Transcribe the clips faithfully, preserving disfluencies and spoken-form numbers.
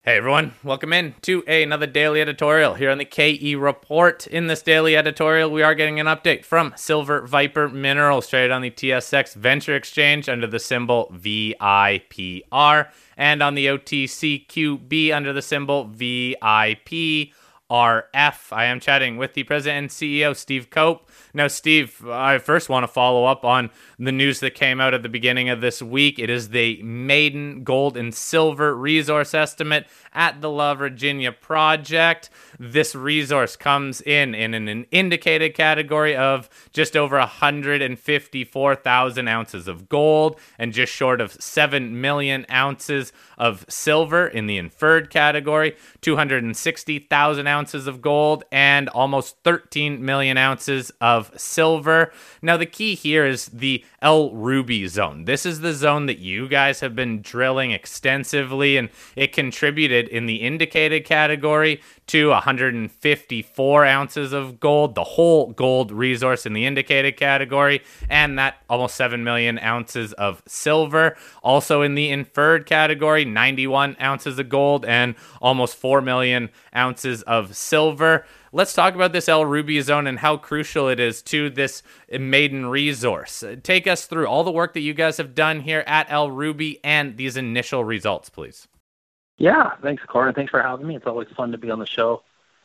Hey everyone, welcome in to another daily editorial here on the K E Report. In this daily editorial, we are getting an update from Silver Viper Minerals, traded on the T S X Venture Exchange under the symbol V I P R, and on the O T C Q B under the symbol V I P R F. I am chatting with the president and C E O, Steve Cope. Now, Steve, I first want to follow up on the news that came out at the beginning of this week. It is the maiden gold and silver resource estimate at the La Virginia project. This resource comes in in an indicated category of just over one hundred fifty-four thousand ounces of gold and just short of seven million ounces of silver in the inferred category, two hundred sixty thousand ounces of gold, and almost thirteen million ounces of silver. Now, the key here is the El Ruby zone. This is the zone that you guys have been drilling extensively, and it contributed in the indicated category to one hundred fifty-four ounces of gold, the whole gold resource in the indicated category, and that almost seven million ounces of silver. Also in the inferred category, ninety-one ounces of gold and almost four million ounces of silver. Let's talk about this El Ruby zone and how crucial it is to this maiden resource. Take us through all the work that you guys have done here at El Ruby and these initial results, please. Yeah, thanks, Corin. Thanks for having me. It's always fun to be on the show.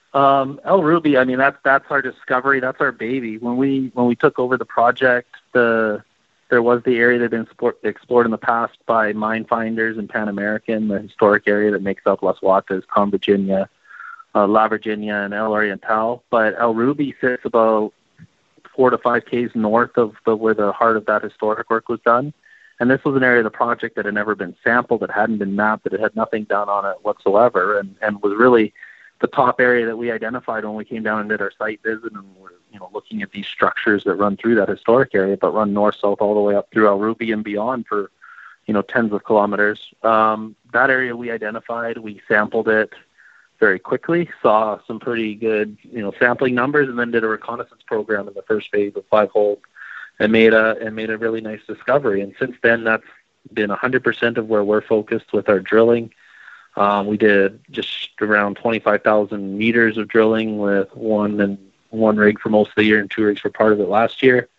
Um, El Ruby, I mean, that's that's our discovery. That's our baby. When we when we took over the project, the there was the area that had been sport, explored in the past by mine finders and Pan American, the historic area that makes up Las Huatas, Com Virginia, uh, La Virginia, and El Oriental. But El Ruby sits about four to five Ks north of the, where the heart of that historic work was done. And this was an area of the project that had never been sampled, that hadn't been mapped, that it had nothing done on it whatsoever, and, and was really the top area that we identified when we came down and did our site visit and were, you know, looking at these structures that run through that historic area, but run north, south, all the way up through El Ruby and beyond for, you know, tens of kilometers. Um, that area we identified, we sampled it very quickly, saw some pretty good, you know, sampling numbers, and then did a reconnaissance program in the first phase of five holes. And made a and made a really nice discovery. And since then, that's been one hundred percent of where we're focused with our drilling. Um, we did just around twenty-five thousand meters of drilling with one and one rig for most of the year and two rigs for part of it last year.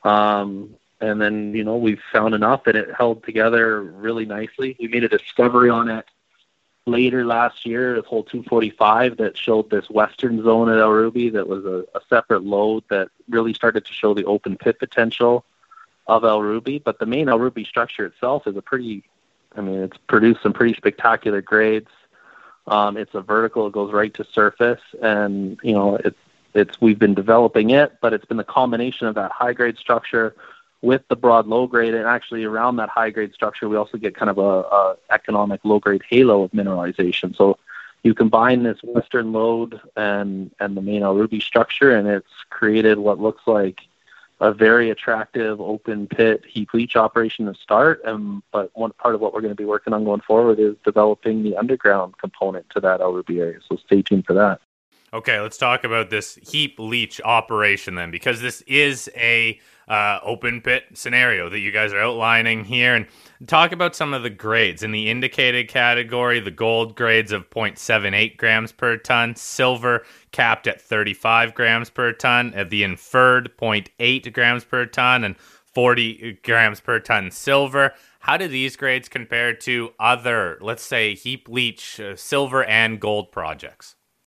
Um, and then, you know, we've found enough, and it held together really nicely. We made a discovery on it later last year, hole two forty-five, that showed this western zone at El Ruby that was a, a separate lode that really started to show the open pit potential of El Ruby. But the main El Ruby structure itself is a pretty, I mean, it's produced some pretty spectacular grades. Um, it's a vertical, it goes right to surface, and, you know, it's, it's, we've been developing it, but it's been the combination of that high grade structure with the broad low grade, and actually around that high grade structure, we also get kind of a, a economic low grade halo of mineralization. So you combine this western lode and and the main El Ruby structure, and it's created what looks like a very attractive open pit heap leach operation to start. Um, but one part of what we're going to be working on going forward is developing the underground component to that El Ruby area. So stay tuned for that. Okay, let's talk about this heap leach operation then, because this is a uh, open pit scenario that you guys are outlining here, and talk about some of the grades. In the indicated category, the gold grades of zero point seven eight grams per ton, silver capped at thirty-five grams per ton, of the inferred zero point eight grams per ton, and forty grams per ton silver. How do these grades compare to other, let's say, heap leach uh, silver and gold projects?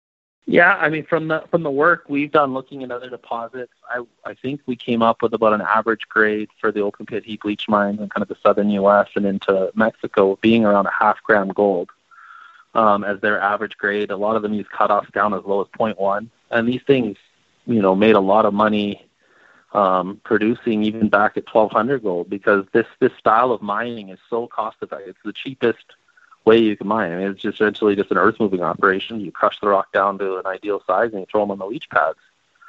Yeah, I mean, from the from the work we've done looking at other deposits, I I think we came up with about an average grade for the open pit heap leach mines in kind of the southern U S and into Mexico being around a half gram gold um, as their average grade. A lot of them use cutoffs down as low as zero point one, and these things, you know, made a lot of money um, producing even back at twelve hundred gold, because this this style of mining is so cost effective. It's the cheapest way you can mine. I mean, it's just essentially just an earth moving operation. You crush the rock down to an ideal size and you throw them on the leach pads.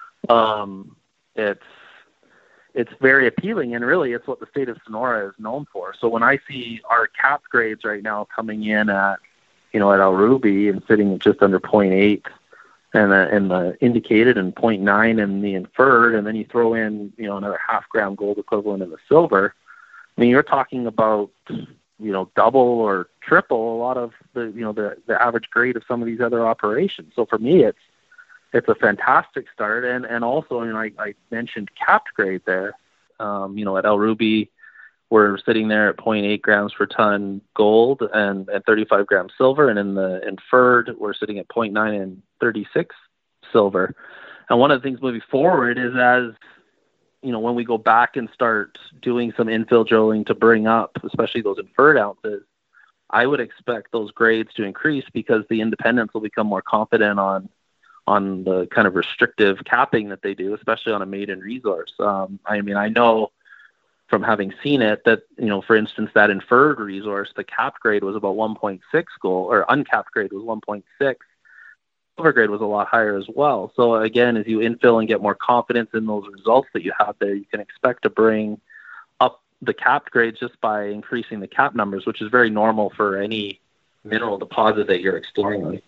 Um, it's it's very appealing, and really it's what the state of Sonora is known for. So when I see our cap grades right now coming in at, you know, at El Ruby and sitting at just under zero point eight, and the, and the indicated and zero point nine in the inferred, and then you throw in, you know, another half gram gold equivalent in the silver, I mean, you're talking about you know, double or triple a lot of the, you know, the, the average grade of some of these other operations. So for me, it's, it's a fantastic start. And, and also, you know, I, I mentioned capped grade there. Um, you know, at El Ruby, we're sitting there at zero point eight grams per ton gold and, and thirty-five grams silver. And in the inferred, we're sitting at zero point nine and thirty-six silver. And one of the things moving forward is, as you know, when we go back and start doing some infill drilling to bring up, especially those inferred ounces, I would expect those grades to increase because the independents will become more confident on on the kind of restrictive capping that they do, especially on a maiden resource. Um, I mean, I know from having seen it that, you know, for instance, that inferred resource, the capped grade was about one point six gold, or uncapped grade was one point six. Silver grade was a lot higher as well. So again, as you infill and get more confidence in those results that you have there, you can expect to bring up the capped grades just by increasing the cap numbers, which is very normal for any mineral deposit that you're exploring.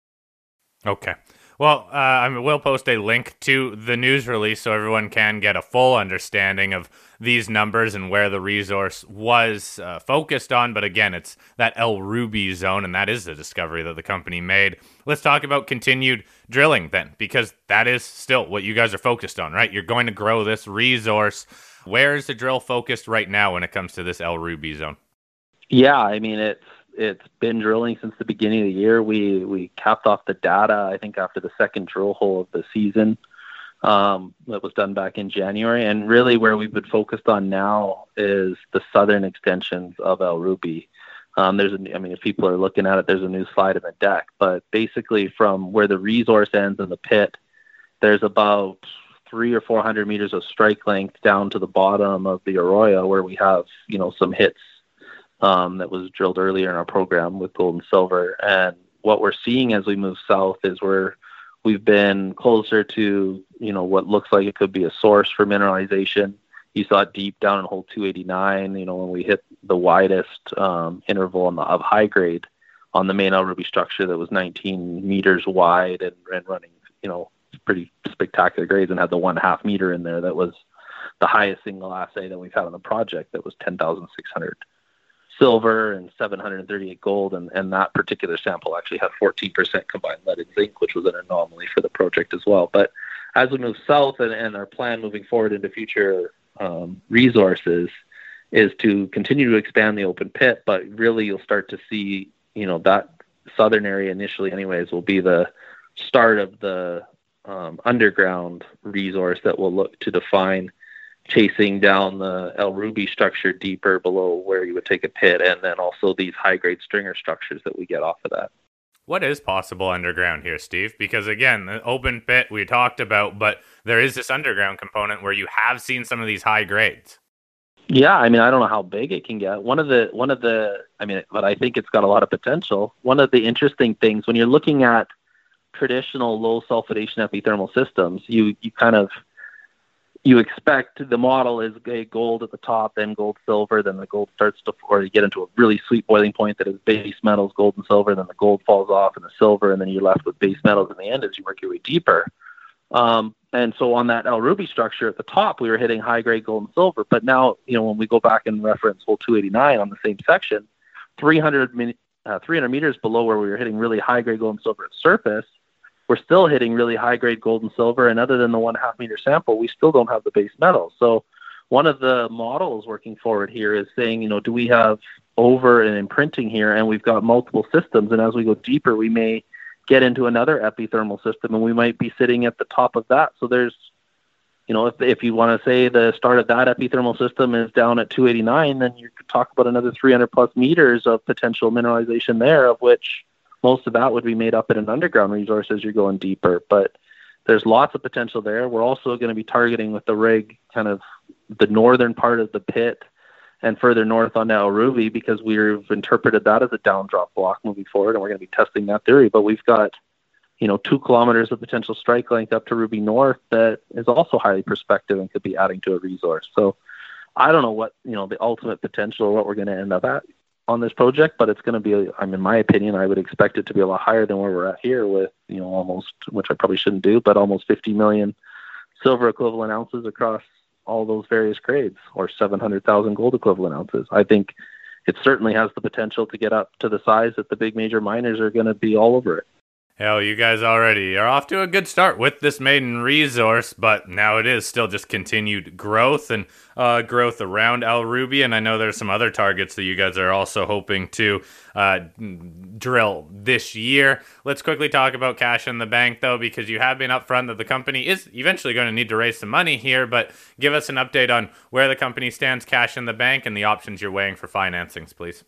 Okay. Well, uh, I will post a link to the news release so everyone can get a full understanding of these numbers and where the resource was uh, focused on. But again, it's that El Ruby zone, and that is the discovery that the company made. Let's talk about continued drilling then, because that is still what you guys are focused on, right? You're going to grow this resource. Where is the drill focused right now when it comes to this El Ruby zone? Yeah, I mean, it's it's been drilling since the beginning of the year. We we capped off the data, I think, after the second drill hole of the season. Um, that was done back in January. And really where we've been focused on now is the southern extensions of El Ruby. Um, there's, a, I mean, if people are looking at it, there's a new slide in the deck. But basically from where the resource ends in the pit, there's about three or four hundred meters of strike length down to the bottom of the Arroyo, where we have, you know, some hits um, that was drilled earlier in our program with gold and silver. And what we're seeing as we move south is we're we've been closer to, you know, what looks like it could be a source for mineralization. You saw it deep down in hole two eighty-nine, you know, when we hit the widest um, interval on the, of high grade on the main El Ruby structure that was nineteen meters wide and, and running, you know, pretty spectacular grades, and had the one half meter in there that was the highest single assay that we've had on the project. That was ten thousand six hundred silver and seven hundred thirty-eight gold, and, and that particular sample actually had fourteen percent combined lead and zinc, which was an anomaly for the project as well. But as we move south, and, and our plan moving forward into future um, resources is to continue to expand the open pit, but really you'll start to see, you know, that southern area initially anyways will be the start of the um, underground resource that will look to define chasing down the El Ruby structure deeper below where you would take a pit, and then also these high-grade stringer structures that we get off of that. What is possible underground here, Steve? Because again, the open pit we talked about, but there is this underground component where you have seen some of these high grades. Yeah, I mean, I don't know how big it can get. One of the, one of the, I mean, but I think it's got a lot of potential. One of the interesting things when you're looking at traditional low sulfidation epithermal systems, you you kind of you expect the model is a gold at the top, then gold, silver, then the gold starts to, or you get into a really sweet boiling point that is base metals, gold and silver, then the gold falls off and the silver, and then you're left with base metals in the end as you work your way deeper. Um, and so on that El Ruby structure at the top, we were hitting high grade gold and silver. But now, you know, when we go back and reference hole two eighty-nine on the same section, three hundred, uh, three hundred meters below where we were hitting really high grade gold and silver at surface, we're still hitting really high-grade gold and silver, and other than the one-half meter sample, we still don't have the base metals. So one of the models working forward here is saying, you know, do we have over and imprinting here, and we've got multiple systems, and as we go deeper, we may get into another epithermal system, and we might be sitting at the top of that. So there's, you know, if if you want to say the start of that epithermal system is down at two eighty-nine, then you could talk about another three hundred plus meters of potential mineralization there, of which most of that would be made up in an underground resource as you're going deeper. But there's lots of potential there. We're also going to be targeting with the rig kind of the northern part of the pit and further north on El Ruby, because we've interpreted that as a down drop block moving forward, and we're going to be testing that theory. But we've got, you know, two kilometers of potential strike length up to Ruby North that is also highly prospective and could be adding to a resource. So I don't know what, you know, the ultimate potential or what we're going to end up at on this project, but it's going to be, I mean, in my opinion, I would expect it to be a lot higher than where we're at here with, you know, almost, which I probably shouldn't do, but almost fifty million silver equivalent ounces across all those various grades, or seven hundred thousand gold equivalent ounces. I think it certainly has the potential to get up to the size that the big major miners are going to be all over it. Hell, you guys already are off to a good start with this maiden resource, but now it is still just continued growth and uh, growth around El Ruby, and I know there's some other targets that you guys are also hoping to uh, drill this year. Let's quickly talk about cash in the bank, though, because you have been upfront that the company is eventually going to need to raise some money here, but give us an update on where the company stands cash in the bank and the options you're weighing for financings, please.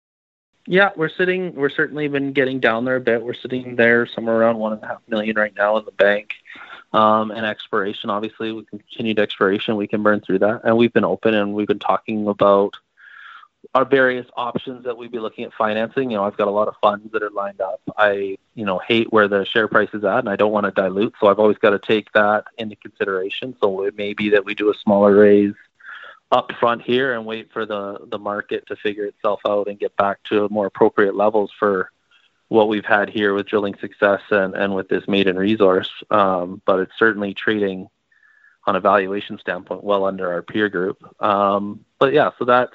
Yeah, we're sitting, we're certainly been getting down there a bit. We're sitting there somewhere around one and a half million right now in the bank. Um, and exploration, obviously, we continued exploration, we can burn through that. And we've been open and we've been talking about our various options that we'd be looking at financing. You know, I've got a lot of funds that are lined up. I, you know, hate where the share price is at and I don't want to dilute. So I've always got to take that into consideration. So it may be that we do a smaller raise up front here and wait for the, the market to figure itself out and get back to more appropriate levels for what we've had here with drilling success and, and with this maiden resource. Um, but it's certainly trading on a valuation standpoint well under our peer group. Um, but yeah, so that's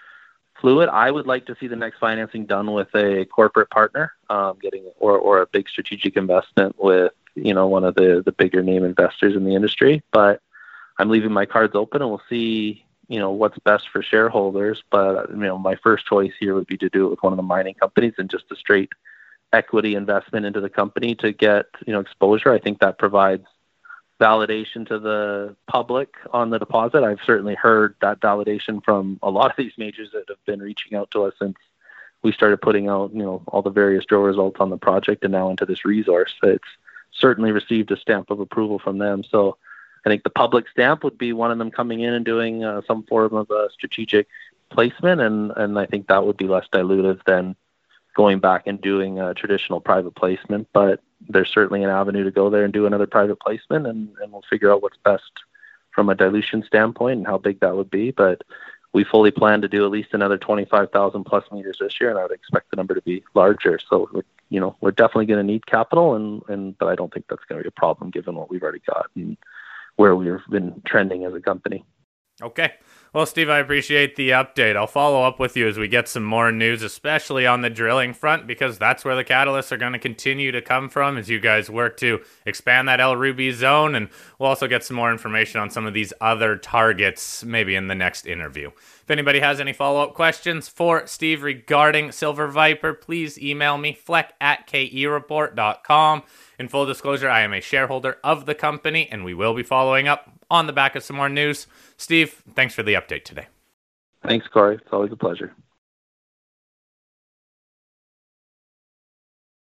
fluid. I would like to see the next financing done with a corporate partner, um, getting or, or a big strategic investment with, you know, one of the, the bigger name investors in the industry. But I'm leaving my cards open and we'll see, you know, what's best for shareholders. But, you know, my first choice here would be to do it with one of the mining companies and just a straight equity investment into the company to get, you know, exposure. I think that provides validation to the public on the deposit. I've certainly heard that validation from a lot of these majors that have been reaching out to us since we started putting out, you know, all the various drill results on the project and now into this resource. It's certainly received a stamp of approval from them. So I think the public stamp would be one of them coming in and doing uh, some form of a strategic placement, and, and I think that would be less dilutive than going back and doing a traditional private placement. But there's certainly an avenue to go there and do another private placement, and, and we'll figure out what's best from a dilution standpoint and how big that would be. But we fully plan to do at least another twenty-five thousand plus meters this year, and I would expect the number to be larger. So, we're, you know, we're definitely going to need capital, and, and but I don't think that's going to be a problem given what we've already got and where we've been trending as a company. Okay. Well, Steve, I appreciate the update. I'll follow up with you as we get some more news, especially on the drilling front, because that's where the catalysts are going to continue to come from as you guys work to expand that El Ruby zone. And we'll also get some more information on some of these other targets, maybe in the next interview. If anybody has any follow-up questions for Steve regarding Silver Viper, please email me, fleck at k e report dot com. In full disclosure, I am a shareholder of the company, and we will be following up on the back of some more news. Steve, thanks for the update today. Thanks, Corey. It's always a pleasure.